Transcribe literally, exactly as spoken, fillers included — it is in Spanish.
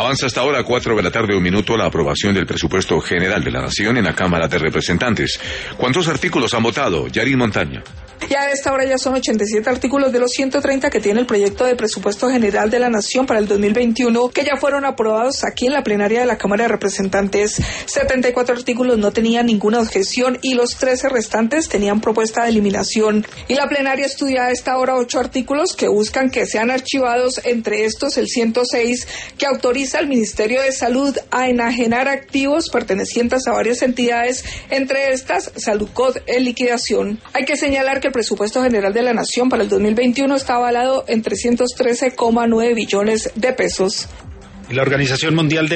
Avanza hasta ahora, cuatro de la tarde, un minuto, la aprobación del presupuesto general de la Nación en la Cámara de Representantes. ¿Cuántos artículos han votado? Yarin Montaño. Ya a esta hora ya son ochenta y siete artículos de los ciento treinta que tiene el proyecto de presupuesto general de la Nación para el dos mil veintiuno, que ya fueron aprobados aquí en la plenaria de la Cámara de Representantes. setenta y cuatro artículos no tenían ninguna objeción y los trece restantes tenían propuesta de eliminación. Y la plenaria estudia a esta hora ocho artículos que buscan que sean archivados, entre estos el ciento seis, que autoriza al Ministerio de Salud a enajenar activos pertenecientes a varias entidades, entre estas Saludcod en liquidación. Hay que señalar que el presupuesto general de la Nación para el dos mil veintiuno está avalado en trescientos trece coma nueve billones de pesos. La Organización Mundial de